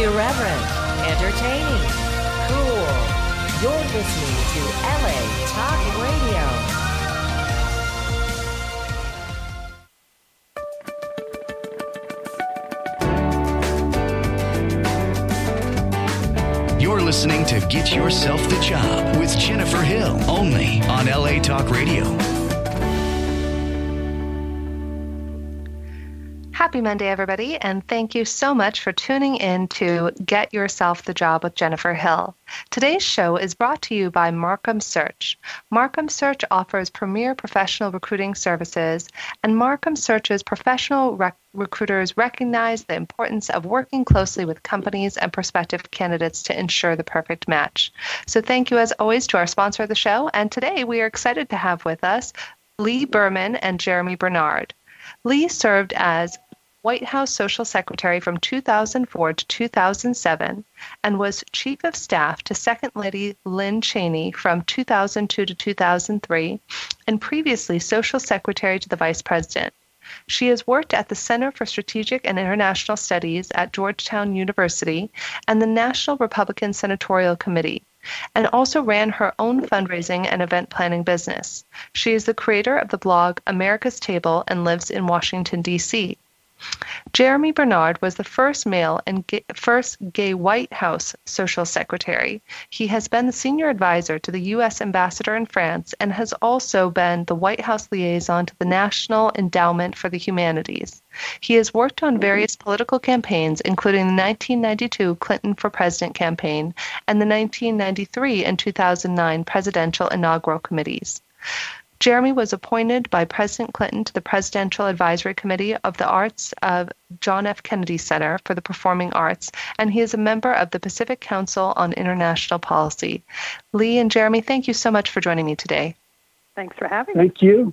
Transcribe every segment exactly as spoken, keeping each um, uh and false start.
irreverent, entertaining, cool. You're listening to L A Talk Radio. You're listening to Get Yourself the Job with Jennifer Hill, only on L A Talk Radio. Happy Monday, everybody, and thank you so much for tuning in to Get Yourself the Job with Jennifer Hill. Today's show is brought to you by Markham Search. Markham Search offers premier professional recruiting services, and Markham Search's professional rec- recruiters recognize the importance of working closely with companies and prospective candidates to ensure the perfect match. So thank you, as always, to our sponsor of the show, and today we are excited to have with us Lee Berman and Jeremy Bernard. Lee served as White House Social Secretary from two thousand four to two thousand seven and was Chief of Staff to Second Lady Lynn Cheney from two thousand two to two thousand three and previously Social Secretary to the Vice President. She has worked at the Center for Strategic and International Studies at Georgetown University and the National Republican Senatorial Committee, and also ran her own fundraising and event planning business. She is the creator of the blog America's Table and lives in Washington, D C Jeremy Bernard was the first male and gay, first gay White House Social Secretary. He has been the senior advisor to the U S Ambassador in France and has also been the White House liaison to the National Endowment for the Humanities. He has worked on various political campaigns, including the nineteen ninety-two Clinton for President campaign and the nineteen ninety-three and two thousand nine presidential inaugural committees. Jeremy was appointed by President Clinton to the Presidential Advisory Committee of the Arts of John F. Kennedy Center for the Performing Arts, and he is a member of the Pacific Council on International Policy. Lee and Jeremy, thank you so much for joining me today. Thanks for having me. Thank you.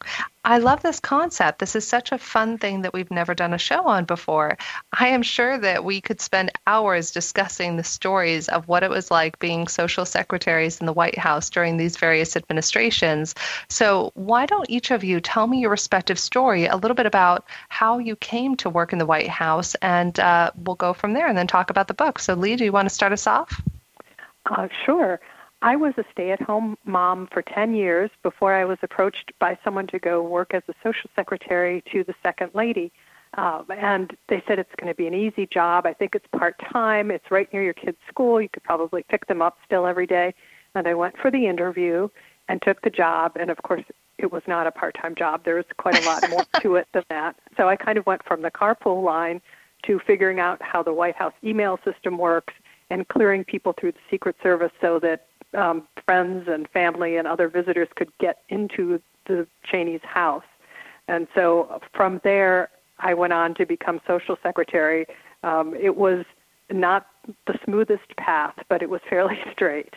I love this concept. This is such a fun thing that we've never done a show on before. I am sure that we could spend hours discussing the stories of what it was like being social secretaries in the White House during these various administrations. So why don't each of you tell me your respective story, a little bit about how you came to work in the White House, and uh, we'll go from there and then talk about the book. So Lee, do you want to start us off? Uh, sure. I was a stay-at-home mom for ten years before I was approached by someone to go work as a social secretary to the Second Lady. Um, and they said it's going to be an easy job. I think it's part-time. It's right near your kids' school. You could probably pick them up still every day. And I went for the interview and took the job. And, of course, it was not a part-time job. There was quite a lot more to it than that. So I kind of went from the carpool line to figuring out how the White House email system works and clearing people through the Secret Service so that Um, friends and family and other visitors could get into the Cheney's house. And so from there, I went on to become social secretary. Um, it was not the smoothest path, but it was fairly straight.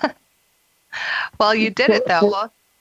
Well, you did it, though.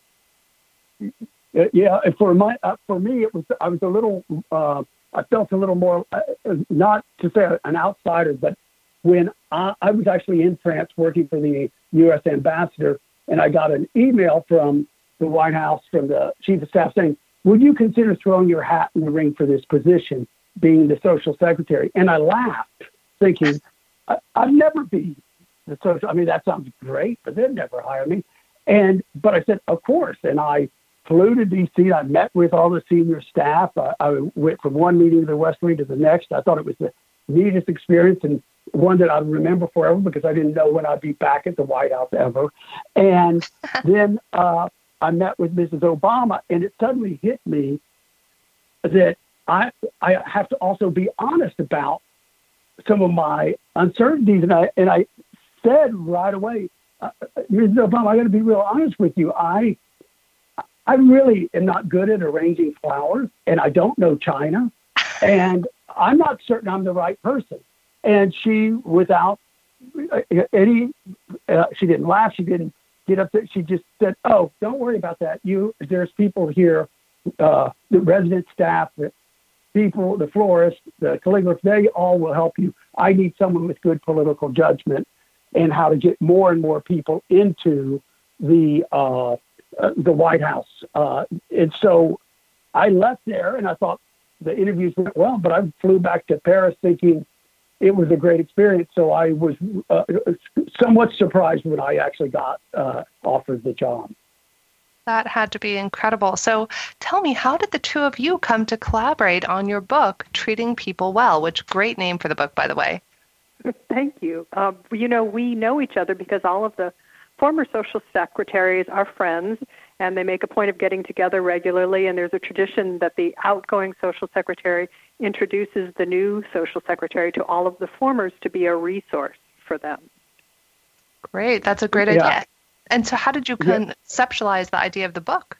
Uh, yeah, for my uh, for me, it was I was a little. Uh, I felt a little more, uh, not to say an outsider, but when I, I was actually in France working for the U S ambassador, and I got an email from the White House, from the chief of staff, saying, would you consider throwing your hat in the ring for this position, being the social secretary? And I laughed, thinking, I, I'd never be the social, I mean, that sounds great, but they'd never hire me. And, but I said, of course. And I flew to D C. I met with all the senior staff. I, I went from one meeting of the West Wing to the next. I thought it was the neatest experience, and one that I'd remember forever because I didn't know when I'd be back at the White House ever. And then uh, I met with Missus Obama, and it suddenly hit me that I I have to also be honest about some of my uncertainties. And I and I said right away, uh, Missus Obama, I got to be real honest with you. I I really am not good at arranging flowers, and I don't know China, and I'm not certain I'm the right person. And she, without any, uh, she didn't laugh. She didn't get upset. She just said, "Oh, don't worry about that. You, there's people here, uh, the resident staff, the people, the florists, the calligraphers. They all will help you. I need someone with good political judgment and how to get more and more people into the uh, uh, the White House." Uh, and so I left there, and I thought the interviews went well. But I flew back to Paris thinking, it was a great experience. So I was uh, somewhat surprised when I actually got uh, offered the job. That had to be incredible. So tell me, how did the two of you come to collaborate on your book, Treating People Well, which great name for the book, by the way. Thank you. Um, you know, we know each other because all of the former social secretaries are friends, and they make a point of getting together regularly, and there's a tradition that the outgoing social secretary introduces the new social secretary to all of the formers to be a resource for them. Great. That's a great Yeah. idea. And so how did you conceptualize the idea of the book?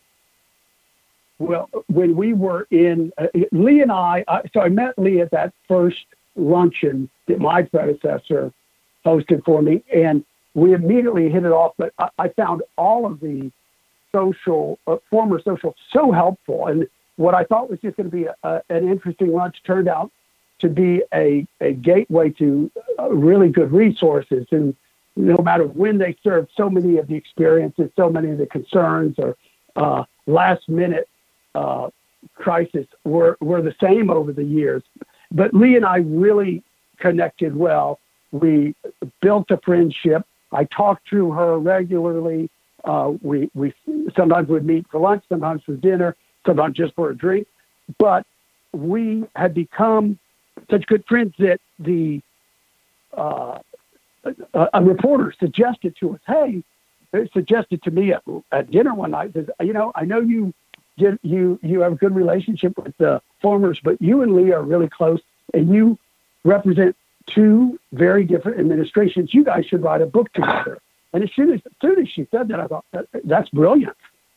Well, when we were in, uh, Lee and I, I, so I met Lee at that first luncheon that my predecessor hosted for me, and we immediately hit it off. But I, I found all of the social, uh, former social, so helpful. And what I thought was just going to be a, a, an interesting lunch turned out to be a, a gateway to uh, really good resources. And no matter when they served, so many of the experiences, so many of the concerns or uh, last minute uh, crisis were, were the same over the years. But Lee and I really connected well. We built a friendship. I talked to her regularly. Uh, we, we sometimes would meet for lunch, sometimes for dinner, sometimes just for a drink. But we had become such good friends that the uh, a, a reporter suggested to us, hey, they suggested to me at, at dinner one night, says, you know, I know you get, you you have a good relationship with the formers, but you and Lee are really close, and you represent two very different administrations. You guys should write a book together. And as soon as, as soon as she said that, I thought, that, that's brilliant.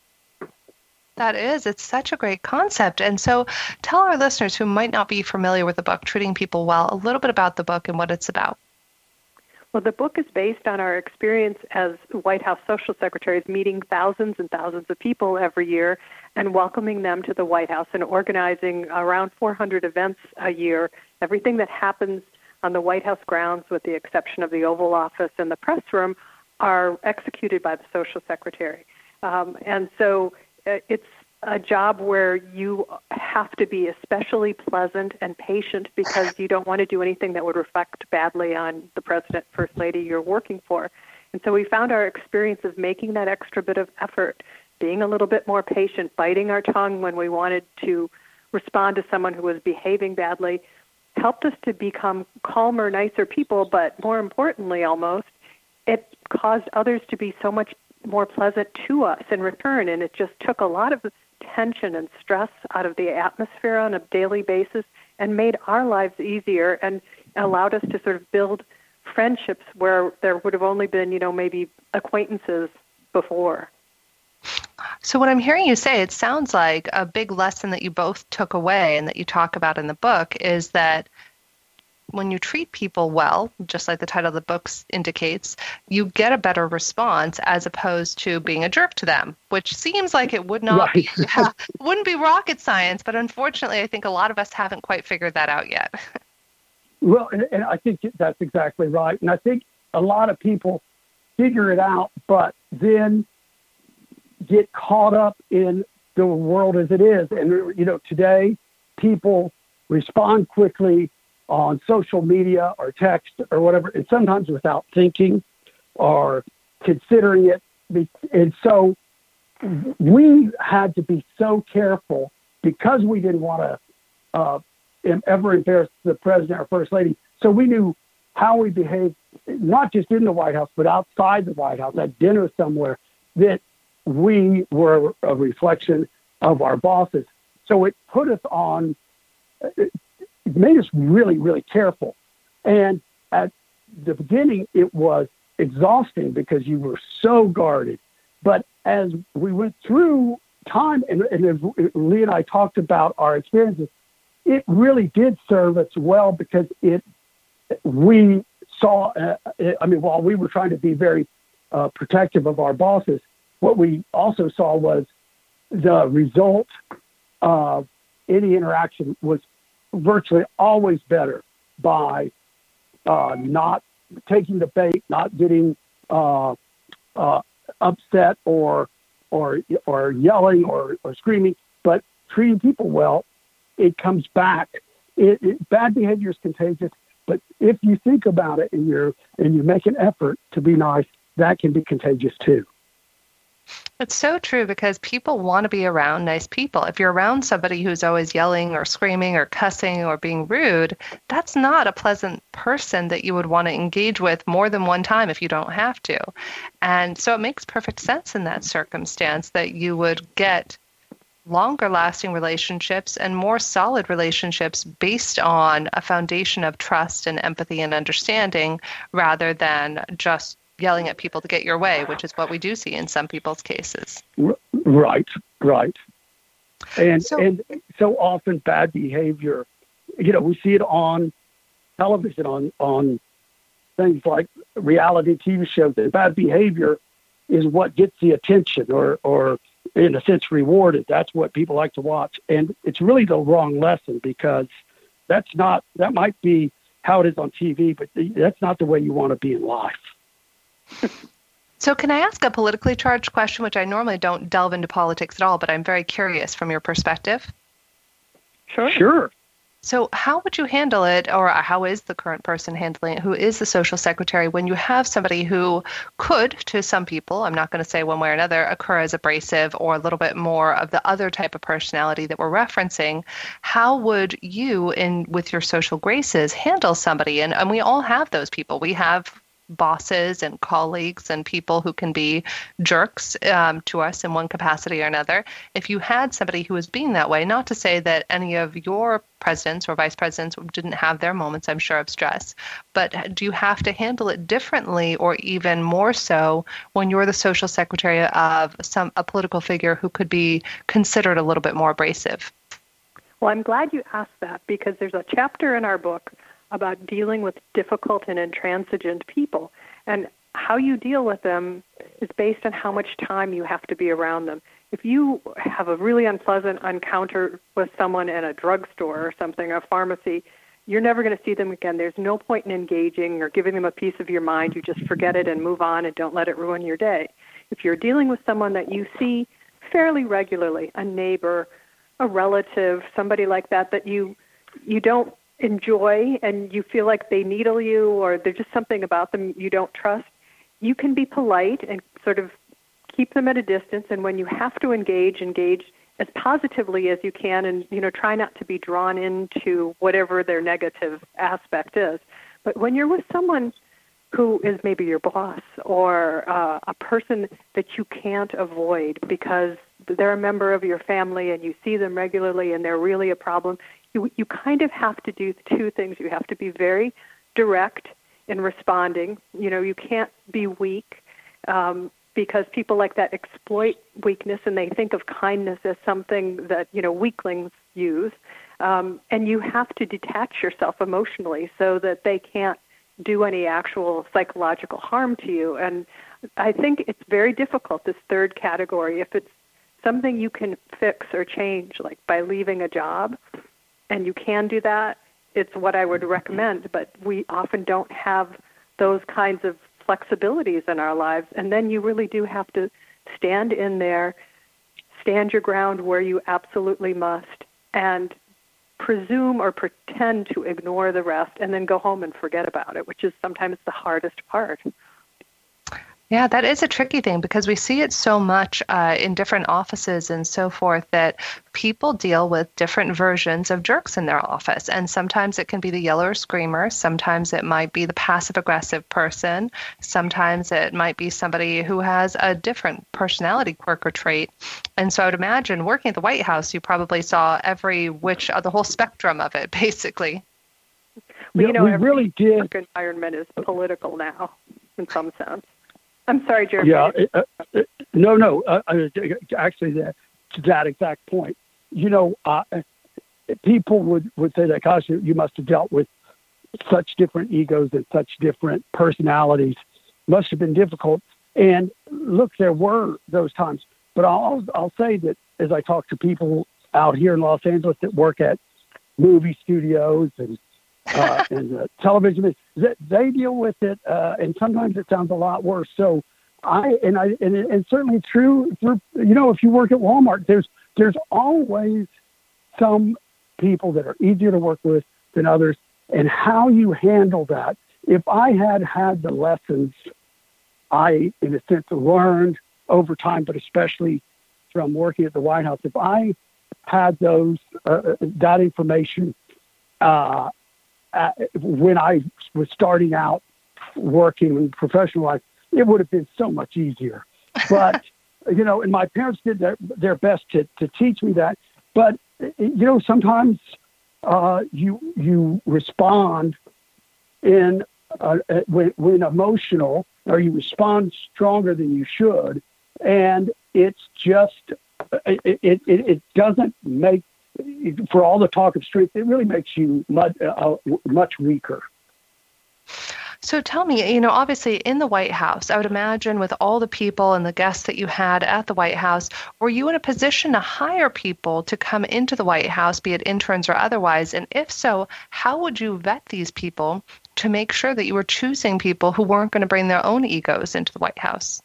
That is. It's such a great concept. And so tell our listeners who might not be familiar with the book, Treating People Well, a little bit about the book and what it's about. Well, the book is based on our experience as White House social secretaries, meeting thousands and thousands of people every year and welcoming them to the White House and organizing around four hundred events a year. Everything that happens on the White House grounds, with the exception of the Oval Office and the press room, are executed by the social secretary. Um, and so uh, it's a job where you have to be especially pleasant and patient because you don't want to do anything that would reflect badly on the president, first lady you're working for. And so we found our experience of making that extra bit of effort, being a little bit more patient, biting our tongue when we wanted to respond to someone who was behaving badly, helped us to become calmer, nicer people, but more importantly almost, it caused others to be so much more pleasant to us in return, and it just took a lot of tension and stress out of the atmosphere on a daily basis and made our lives easier and allowed us to sort of build friendships where there would have only been, you know, maybe acquaintances before. So what I'm hearing you say, it sounds like a big lesson that you both took away and that you talk about in the book is that when you treat people well, just like the title of the book indicates, you get a better response as opposed to being a jerk to them, which seems like it would not Right. be, wouldn't be rocket science, but unfortunately, I think a lot of us haven't quite figured that out yet. Well, and, and I think that's exactly right. And I think a lot of people figure it out, but then get caught up in the world as it is. And, you know, today people respond quickly on social media or text or whatever, and sometimes without thinking or considering it. And so we had to be so careful because we didn't want to uh, ever embarrass the president or first lady. So we knew how we behaved, not just in the White House, but outside the White House, at dinner somewhere, that we were a reflection of our bosses. So it put us on, it made us really, really careful. And at the beginning, it was exhausting because you were so guarded. But as we went through time, and, and as Lee and I talked about our experiences, it really did serve us well because it, we saw, uh, I mean, while we were trying to be very uh, protective of our bosses, what we also saw was the result of any interaction was virtually always better by uh, not taking the bait, not getting uh, uh, upset or or or yelling or, or screaming, but treating people well. It comes back. It, it, bad behavior is contagious, But if you think about it and you're and you make an effort to be nice, that can be contagious too. It's so true because people want to be around nice people. If you're around somebody who's always yelling or screaming or cussing or being rude, that's not a pleasant person that you would want to engage with more than one time if you don't have to. And so it makes perfect sense in that circumstance that you would get longer lasting relationships and more solid relationships based on a foundation of trust and empathy and understanding rather than just yelling at people to get your way, which is what we do see in some people's cases. Right, right. And so, and so often bad behavior, you know, we see it on television, on, on things like reality T V shows, that bad behavior is what gets the attention or, or in a sense rewarded. That's what people like to watch. And it's really the wrong lesson because that's not, that might be how it is on T V, but that's not the way you want to be in life. So can I ask a politically charged question, which I normally don't delve into politics at all, but I'm very curious from your perspective? Sure. Sure. So how would you handle it, or how is the current person handling it, who is the social secretary, when you have somebody who could, to some people, I'm not going to say one way or another, occur as abrasive or a little bit more of the other type of personality that we're referencing? How would you, in with your social graces, handle somebody? And, and we all have those people. We have bosses and colleagues and people who can be jerks um, to us in one capacity or another. If you had somebody who was being that way, not to say that any of your presidents or vice presidents didn't have their moments, I'm sure, of stress, but do you have to handle it differently or even more so when you're the social secretary of some a political figure who could be considered a little bit more abrasive? Well, I'm glad you asked that because there's a chapter in our book about dealing with difficult and intransigent people. And how you deal with them is based on how much time you have to be around them. If you have a really unpleasant encounter with someone in a drugstore or something, a pharmacy, you're never going to see them again. There's no point in engaging or giving them a piece of your mind. You just forget it and move on and don't let it ruin your day. If you're dealing with someone that you see fairly regularly, a neighbor, a relative, somebody like that, that you you don't enjoy and you feel like they needle you or there's just something about them you don't trust, you can be polite and sort of keep them at a distance. And when you have to engage, engage as positively as you can and, you know, try not to be drawn into whatever their negative aspect is. But when you're with someone who is maybe your boss or uh, a person that you can't avoid because they're a member of your family and you see them regularly and they're really a problem, You, you kind of have to do two things. You have to be very direct in responding. You know, you can't be weak um, because people like that exploit weakness and they think of kindness as something that, you know, weaklings use. Um, and you have to detach yourself emotionally so that they can't do any actual psychological harm to you. And I think it's very difficult, this third category, if it's something you can fix or change, like by leaving a job, and you can do that, it's what I would recommend. But we often don't have those kinds of flexibilities in our lives. And then you really do have to stand in there, stand your ground where you absolutely must, and presume or pretend to ignore the rest and then go home and forget about it, which is sometimes the hardest part. Yeah, that is a tricky thing because we see it so much uh, in different offices and so forth that people deal with different versions of jerks in their office. And sometimes it can be the yeller screamer. Sometimes it might be the passive-aggressive person. Sometimes it might be somebody who has a different personality quirk or trait. And so I would imagine working at the White House, you probably saw every which, uh, the whole spectrum of it, basically. Well, yeah, you know, we every really did. work environment is political now, in some sense. I'm sorry, Jeremy. Yeah, uh, uh, no, no. Uh, uh, actually, that, to that exact point, you know, uh, people would, would say that, gosh, you, you must have dealt with such different egos and such different personalities. Must have been difficult. And look, there were those times. But I'll I'll say that as I talk to people out here in Los Angeles that work at movie studios and uh, and uh, television, that they deal with it, uh, and sometimes it sounds a lot worse. So, I and I and, and certainly true for, you know, if you work at Walmart, there's there's always some people that are easier to work with than others, and how you handle that. If I had had the lessons I, in a sense, learned over time, but especially from working at the White House, if I had those uh, that information uh, uh, when I was starting out working in professional life, it would have been so much easier. But you know, and my parents did their their best to to teach me that. But you know, sometimes uh, you you respond in uh, when, when emotional, or you respond stronger than you should, and it's just it it, it doesn't make, for all the talk of strength, it really makes you much, uh, much weaker. So tell me, you know, obviously in the White House, I would imagine with all the people and the guests that you had at the White House, were you in a position to hire people to come into the White House, be it interns or otherwise? And if so, how would you vet these people to make sure that you were choosing people who weren't going to bring their own egos into the White House?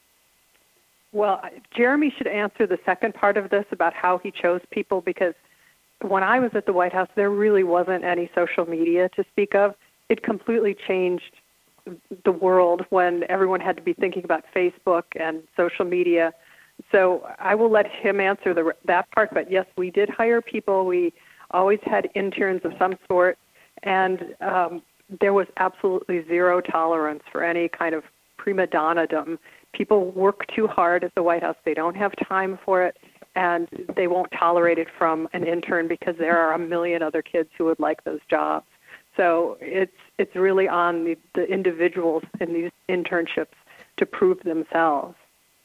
Well, Jeremy should answer the second part of this about how he chose people, because when I was at the White House, there really wasn't any social media to speak of. It completely changed the world when everyone had to be thinking about Facebook and social media. So I will let him answer the, that part. But yes, we did hire people. We always had interns of some sort. And um, there was absolutely zero tolerance for any kind of prima donna-dom. People work too hard at the White House. They don't have time for it. And they won't tolerate it from an intern because there are a million other kids who would like those jobs. So it's it's really on the, the individuals in these internships to prove themselves.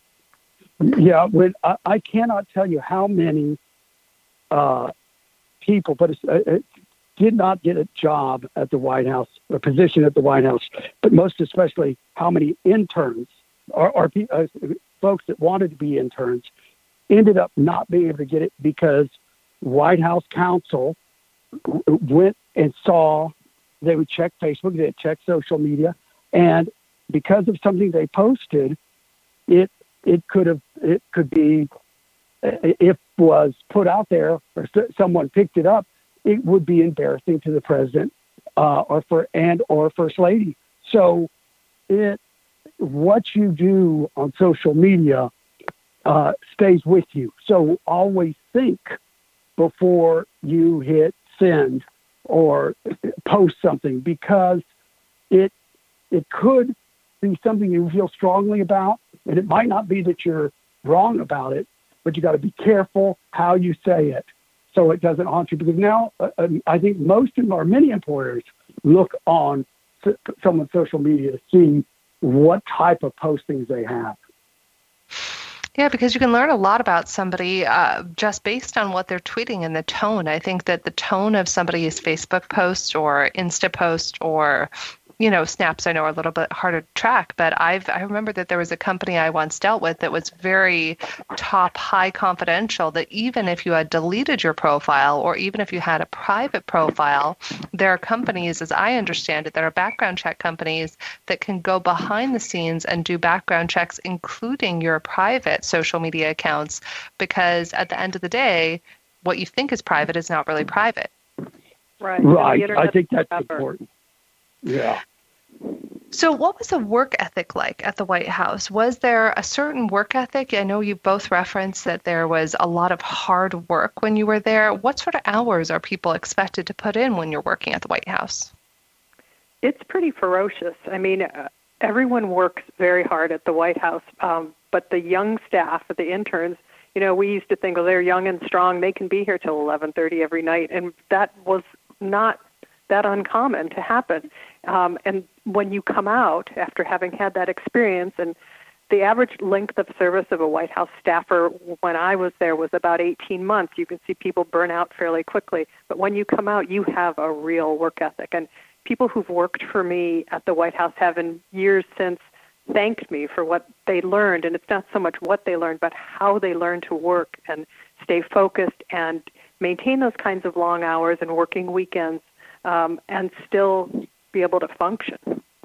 Yeah, when, I, I cannot tell you how many uh, people, but it's, uh, it did not get a job at the White House, a position at the White House, but most especially how many interns or, or uh, folks that wanted to be interns ended up not being able to get it because White House counsel went and saw. They would check Facebook, they'd check social media, and because of something they posted, it it could have it could be, if was put out there or someone picked it up, it would be embarrassing to the president uh, or for and or first lady. So, it what you do on social media uh, stays with you. So always think before you hit send or post something, because it it could be something you feel strongly about, and it might not be that you're wrong about it, but you got to be careful how you say it so it doesn't haunt you. Because now uh, I think most of our many employers look on someone's social media to see what type of postings they have. Yeah, because you can learn a lot about somebody uh, just based on what they're tweeting and the tone. I think that the tone of somebody's Facebook post or Insta post or, you know, snaps I know are a little bit harder to track. But I've I remember that there was a company I once dealt with that was very top, high confidential, that even if you had deleted your profile or even if you had a private profile, there are companies, as I understand it, that are background check companies that can go behind the scenes and do background checks, including your private social media accounts, because at the end of the day, what you think is private is not really private. Right. Right. I think that's important. Yeah. So what was the work ethic like at the White House? Was there a certain work ethic? I know you both referenced that there was a lot of hard work when you were there. What sort of hours are people expected to put in when you're working at the White House? It's pretty ferocious. I mean, uh, everyone works very hard at the White House, um, but the young staff, the interns, you know, we used to think, well, they're young and strong. They can be here till eleven thirty every night, and that was not that uncommon to happen. Um, and when you come out after having had that experience, and the average length of service of a White House staffer when I was there was about eighteen months. You can see people burn out fairly quickly. But when you come out, you have a real work ethic. And people who've worked for me at the White House have in years since thanked me for what they learned. And it's not so much what they learned, but how they learned to work and stay focused and maintain those kinds of long hours and working weekends, um, and still be able to function.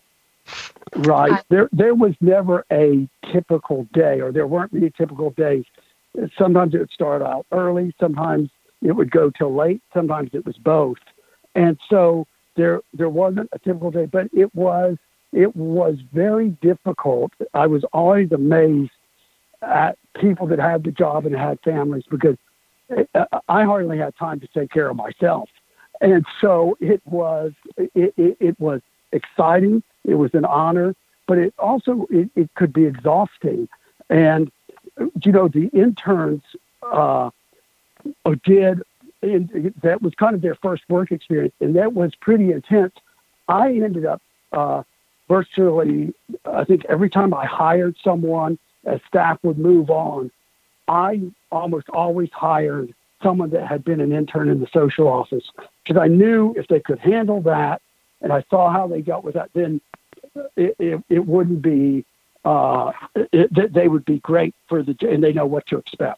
Right. There there was never a typical day, or there weren't many typical days. Sometimes it would start out early, sometimes it would go till late, sometimes it was both. And so there there wasn't a typical day, but it was it was very difficult. I was always amazed at people that had the job and had families, because I hardly had time to take care of myself. And so it was, it, it, it was exciting. It was an honor, but it also, it, it could be exhausting. And, you know, the interns uh, did, and that was kind of their first work experience, and that was pretty intense. I ended up uh, virtually, I think every time I hired someone, as staff would move on, I almost always hired someone that had been an intern in the social office, because I knew if they could handle that, and I saw how they dealt with that, then it, it, it wouldn't be, uh, it, they would be great for the, and they know what to expect.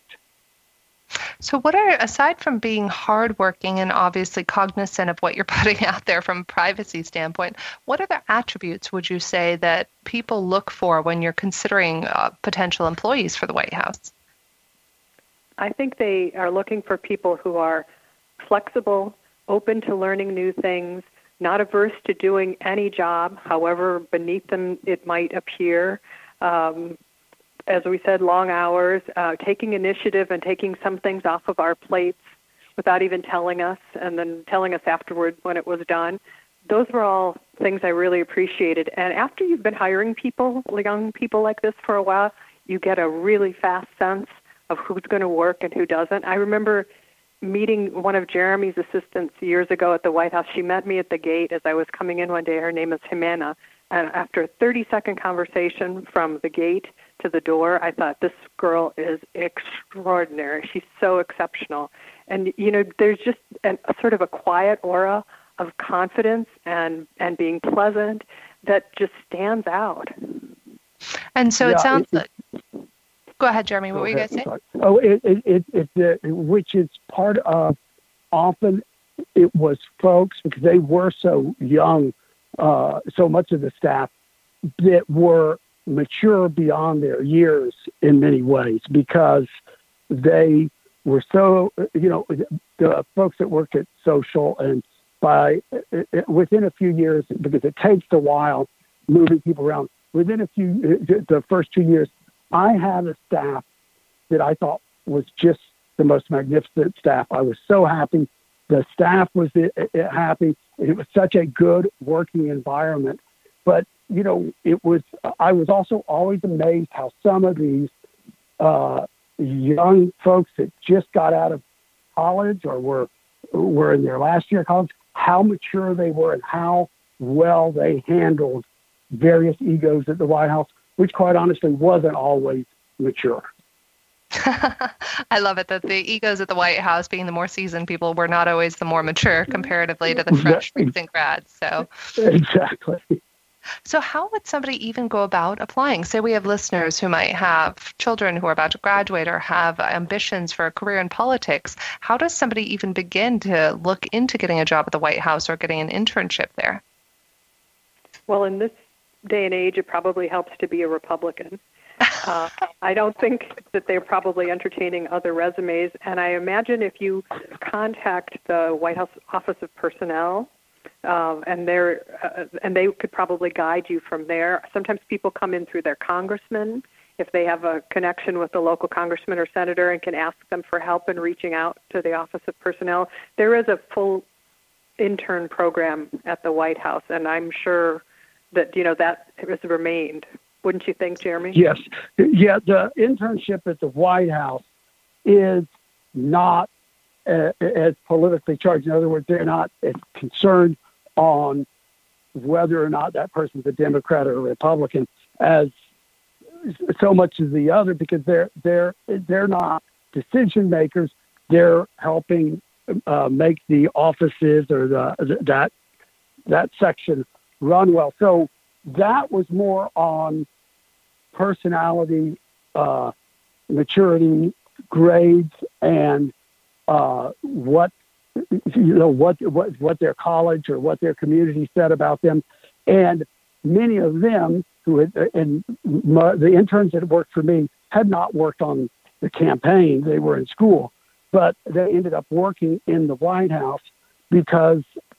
So what are, aside from being hardworking and obviously cognizant of what you're putting out there from a privacy standpoint, what other attributes would you say that people look for when you're considering uh, potential employees for the White House? I think they are looking for people who are flexible, open to learning new things, not averse to doing any job, however beneath them it might appear. Um, as we said, long hours, uh, taking initiative and taking some things off of our plates without even telling us, and then telling us afterward when it was done. Those were all things I really appreciated. And after you've been hiring people, young people like this for a while, you get a really fast sense of who's going to work and who doesn't. I remember meeting one of Jeremy's assistants years ago at the White House. She met me at the gate as I was coming in one day. Her name is Jimena. And after a thirty-second conversation from the gate to the door, I thought, this girl is extraordinary. She's so exceptional. And, you know, there's just an, a sort of a quiet aura of confidence and, and being pleasant that just stands out. And so yeah, it sounds it, like... Go ahead, Jeremy. What were you going to say? Sorry. Oh, it, it, it, it, uh, which is part of, often it was folks, because they were so young, uh, so much of the staff that were mature beyond their years in many ways, because they were so, you know, the folks that worked at social, and by within a few years, because it takes a while moving people around, within a few, the first two years, I had a staff that I thought was just the most magnificent staff. I was so happy. The staff was happy. And it was such a good working environment. But, you know, it was, I was also always amazed how some of these uh, young folks that just got out of college or were, were in their last year of college, how mature they were and how well they handled various egos at the White House, which quite honestly wasn't always mature. I love it that the egos at the White House, being the more seasoned people, were not always the more mature comparatively to the fresh recent grads. So exactly. So how would somebody even go about applying? Say we have listeners who might have children who are about to graduate or have ambitions for a career in politics. How does somebody even begin to look into getting a job at the White House or getting an internship there? Well, in this day and age, it probably helps to be a Republican. Uh, I don't think that they're probably entertaining other resumes. And I imagine if you contact the White House Office of Personnel, um, and they're uh, and they could probably guide you from there. Sometimes people come in through their congressman if they have a connection with the local congressman or senator and can ask them for help in reaching out to the Office of Personnel. There is a full intern program at the White House, and I'm sure that, you know, that has remained. Wouldn't you think, Jeremy? Yes. Yeah, the internship at the White House is not uh, as politically charged. In other words, they're not as concerned on whether or not that person's a Democrat or a Republican as so much as the other, because they're they're they're not decision makers. They're helping uh, make the offices or the that that section run well. So that was more on personality, uh, maturity, grades, and uh, what you know what what what their college or what their community said about them. And many of them who had, and my, the interns that worked for me had not worked on the campaign. They were in school, but they ended up working in the White House because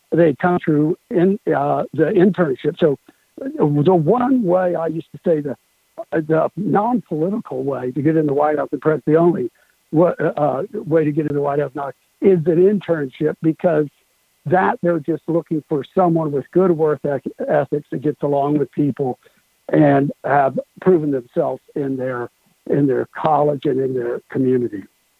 they come through in uh, the internship. So the one way I used to say the the non-political way to get in the White House, and perhaps the only uh, way to get in the White House now, is an internship, because that they're just looking for someone with good work ethics that gets along with people and have proven themselves in their in their college and in their community.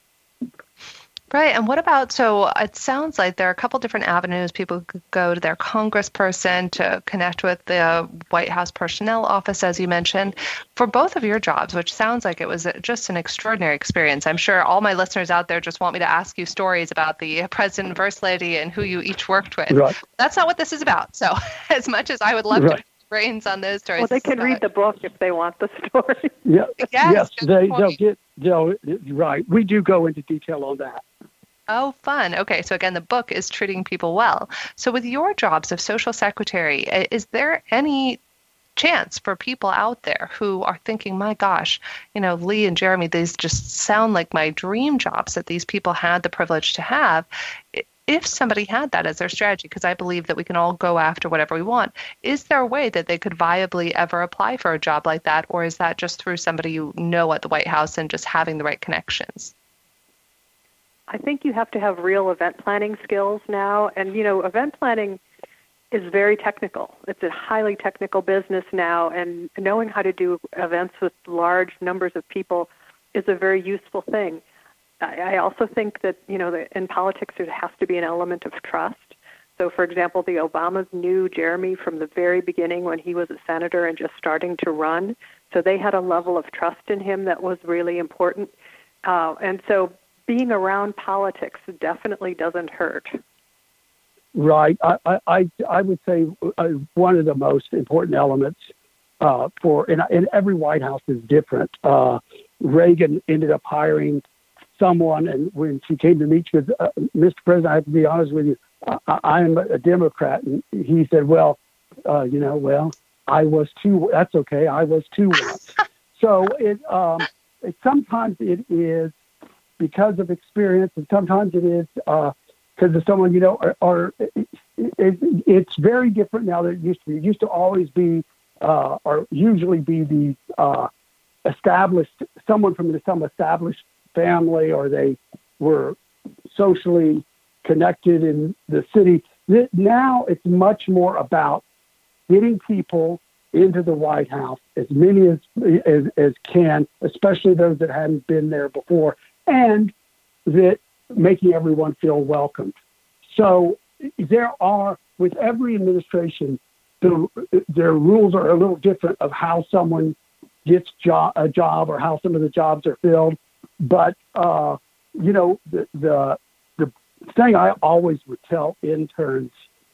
Right. And what about, so it sounds like there are a couple different avenues. People could go to their congressperson to connect with the White House Personnel Office, as you mentioned. For both of your jobs, which sounds like it was just an extraordinary experience. I'm sure all my listeners out there just want me to ask you stories about the President and First Lady and who you each worked with. Right. That's not what this is about. So as much as I would love right. to brains on those stories. Well, they can read the book if they want the story. Yeah, yes, yes, they, they'll get, they'll, right. We do go into detail on that. Oh, fun. Okay, so again, the book is treating people well. So with your jobs of social secretary, is there any chance for people out there who are thinking, my gosh, you know, Lee and Jeremy, these just sound like my dream jobs that these people had the privilege to have? If somebody had that as their strategy, because I believe that we can all go after whatever we want, is there a way that they could viably ever apply for a job like that? Or is that just through somebody you know at the White House and just having the right connections? I think you have to have real event planning skills now. And, you know, event planning is very technical. It's a highly technical business now. And knowing how to do events with large numbers of people is a very useful thing. I also think that, you know, in politics there has to be an element of trust. So, for example, the Obamas knew Jeremy from the very beginning when he was a senator and just starting to run. So they had a level of trust in him that was really important. Uh, and so being around politics definitely doesn't hurt. Right. I I, I would say uh, one of the most important elements uh, for, and, and every White House is different. Uh, Reagan ended up hiring someone, and when she came to meet, she goes, uh, Mister President, I have to be honest with you, I, I'm a Democrat. And he said, well, uh, you know, well, I was too, that's okay, I was too once. So it, um, it sometimes it is because of experience, and sometimes it is because uh, of someone, you know, or, or it, it, it's very different now than it used to be. It used to always be, uh, or usually be the uh, established, someone from some established family, or they were socially connected in the city. Now it's much more about getting people into the White House, as many as, as as can, especially those that hadn't been there before, and that making everyone feel welcomed. So there are, with every administration, the, their rules are a little different of how someone gets jo- a job or how some of the jobs are filled. But, uh, you know, the, the the thing I always would tell interns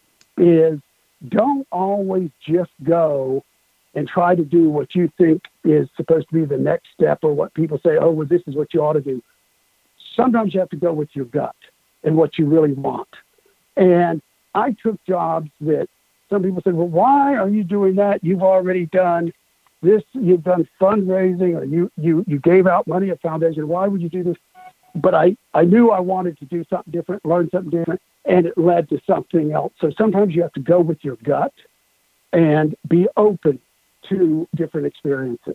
is don't always just go and try to do what you think is supposed to be the next step, or what people say, oh, well, this is what you ought to do. Sometimes you have to go with your gut and what you really want. And I took jobs that some people said, well, why are you doing that? You've already done this, you've done fundraising, or you, you, you gave out money at foundation. Why would you do this? But I, I knew I wanted to do something different, learn something different, and it led to something else. So sometimes you have to go with your gut and be open to different experiences.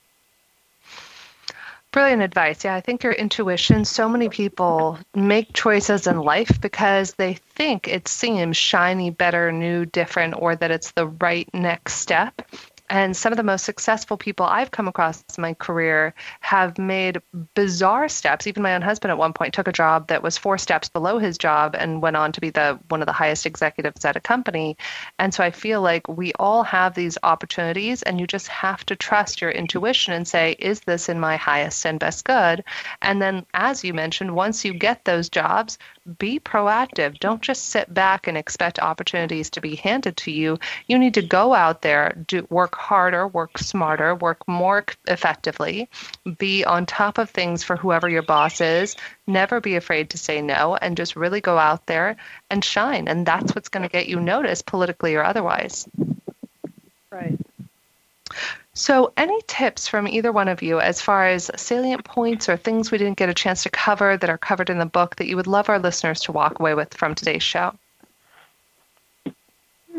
Brilliant advice. Yeah, I think your intuition, so many people make choices in life because they think it seems shiny, better, new, different, or that it's the right next step. And some of the most successful people I've come across in my career have made bizarre steps. Even my own husband at one point took a job that was four steps below his job and went on to be the one of the highest executives at a company. And so I feel like we all have these opportunities, and you just have to trust your intuition and say, is this in my highest and best good? And then, as you mentioned, once you get those jobs, be proactive. Don't just sit back and expect opportunities to be handed to you. You need to go out there, do work harder, work smarter, work more effectively, be on top of things for whoever your boss is, never be afraid to say no, and just really go out there and shine. And that's what's going to get you noticed, politically or otherwise. Right. So any tips from either one of you as far as salient points or things we didn't get a chance to cover that are covered in the book that you would love our listeners to walk away with from today's show?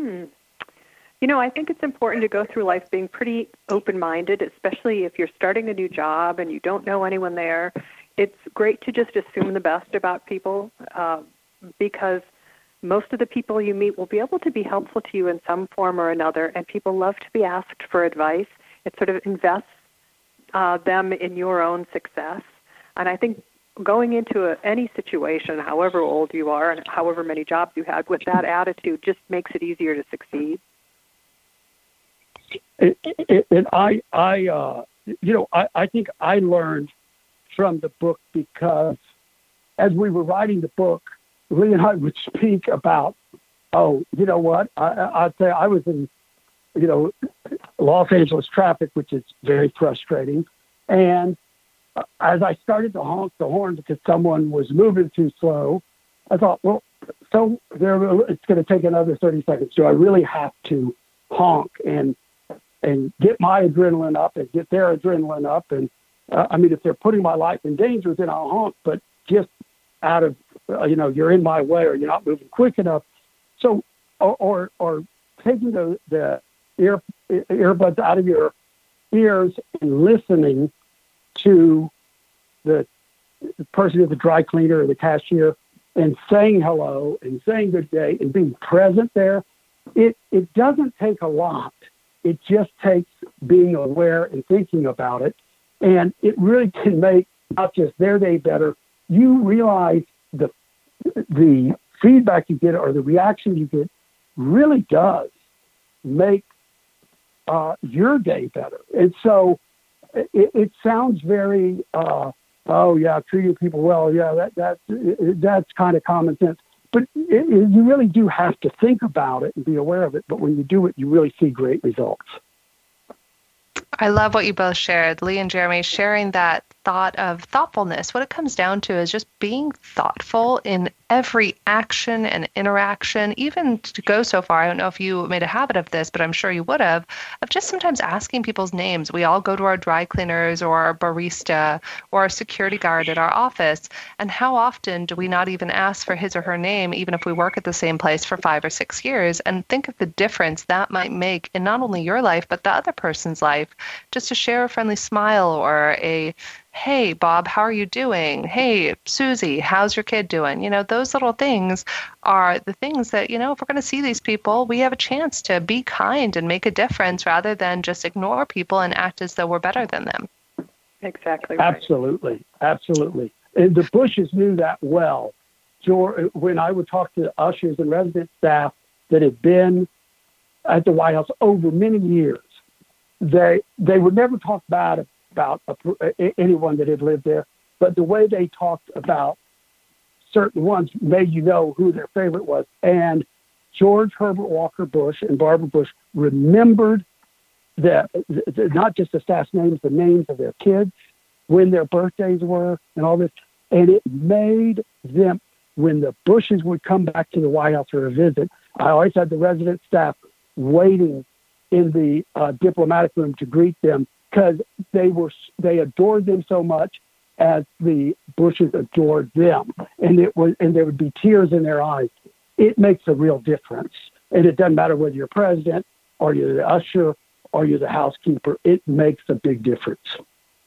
Hmm. You know, I think it's important to go through life being pretty open-minded, especially if you're starting a new job and you don't know anyone there. It's great to just assume the best about people uh, because most of the people you meet will be able to be helpful to you in some form or another, and people love to be asked for advice. It sort of invests uh, them in your own success. And I think going into a, any situation, however old you are and however many jobs you had, with that attitude just makes it easier to succeed. It, it, and I, I, uh, you know, I, I think I learned from the book because as we were writing the book, Lee and I would speak about, oh, you know what? I, I'd say I was in, you know, Los Angeles traffic, which is very frustrating. And uh, as I started to honk the horn because someone was moving too slow, I thought, well, so there, it's going to take another thirty seconds. Do I really have to honk and and get my adrenaline up and get their adrenaline up? And uh, I mean, if they're putting my life in danger, then I'll honk. But just out of, uh, you know, you're in my way or you're not moving quick enough. So, or or, or taking the, the ear earbuds out of your ears and listening to the, the person at the dry cleaner or the cashier and saying hello and saying good day and being present there. It it doesn't take a lot. It just takes being aware and thinking about it. And it really can make not just their day better. You realize the the feedback you get or the reaction you get really does make uh, your day better. And so it, it sounds very, uh, oh, yeah, treating people well. Yeah, that, that, that's kind of common sense. But it, it, you really do have to think about it and be aware of it. But when you do it, you really see great results. I love what you both shared, Lee and Jeremy, sharing that thought of thoughtfulness. What it comes down to is just being thoughtful in every action and interaction, even to go so far. I don't know if you made a habit of this, but I'm sure you would have, of just sometimes asking people's names. We all go to our dry cleaners or our barista or our security guard at our office. And how often do we not even ask for his or her name, even if we work at the same place for five or six years, and think of the difference that might make in not only your life, but the other person's life, just to share a friendly smile or a, hey, Bob, how are you doing? Hey, Susie, how's your kid doing? You know, those little things are the things that, you know, if we're going to see these people, we have a chance to be kind and make a difference rather than just ignore people and act as though we're better than them. Exactly right. Absolutely. Absolutely. And the Bushes knew that well. When I would talk to ushers and resident staff that had been at the White House over many years, they they would never talk bad about a, anyone that had lived there, but the way they talked about certain ones made you know who their favorite was. And George Herbert Walker Bush and Barbara Bush remembered that not just the staff's names, the names of their kids, when their birthdays were, and all this. And it made them, when the Bushes would come back to the White House for a visit, I always had the resident staff waiting in the uh, diplomatic room to greet them because they were they adored them so much as the Bushes adored them, and it was and there would be tears in their eyes. It makes a real difference, and it doesn't matter whether you're president or you're the usher or you're the housekeeper. It makes a big difference.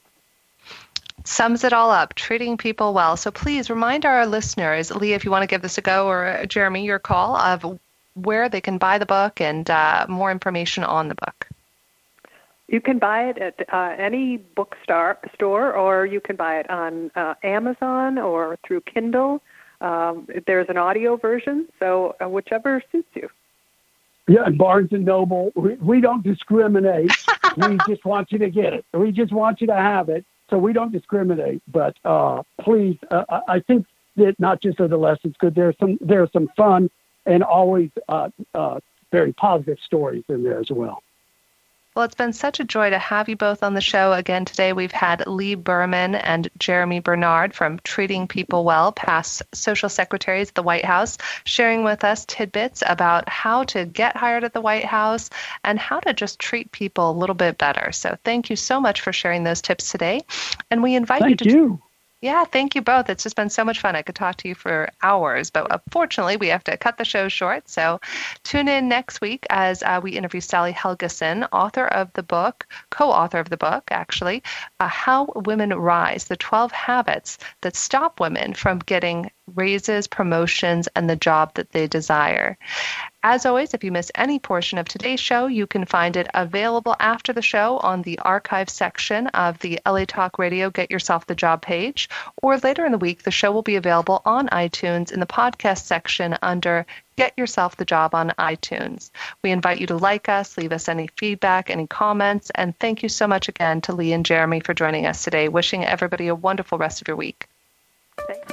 Sums it all up, treating people well. So please remind our listeners, Lee, if you want to give this a go, or Jeremy, your call, of where they can buy the book and uh, more information on the book. You can buy it at uh, any bookstore, store, or you can buy it on uh, Amazon or through Kindle. Um, there's an audio version, so uh, whichever suits you. Yeah, and Barnes and Noble, we, we don't discriminate. We just want you to get it. We just want you to have it, so we don't discriminate. But uh, please, uh, I think that not just are the lessons good, there's some there's some fun and always uh, uh, very positive stories in there as well. Well, it's been such a joy to have you both on the show again today. We've had Lee Berman and Jeremy Bernard from Treating People Well, past social secretaries at the White House, sharing with us tidbits about how to get hired at the White House and how to just treat people a little bit better. So thank you so much for sharing those tips today. And we invite Thank you to... you. Yeah, thank you both. It's just been so much fun. I could talk to you for hours, but unfortunately, we have to cut the show short. So tune in next week as uh, we interview Sally Helgeson, author of the book, co-author of the book, actually, uh, How Women Rise, the twelve Habits That Stop Women from Getting Raises, Promotions, and the Job That They Desire. As always, if you missed any portion of today's show, you can find it available after the show on the archive section of the L A Talk Radio Get Yourself the Job page, or later in the week, the show will be available on iTunes in the podcast section under Get Yourself the Job on iTunes. We invite you to like us, leave us any feedback, any comments, and thank you so much again to Lee and Jeremy for joining us today. Wishing everybody a wonderful rest of your week. Thanks.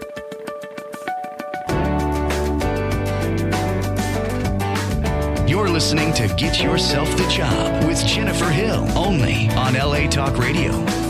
You're listening to Get Yourself the Job with Jennifer Hill, only on L A Talk Radio.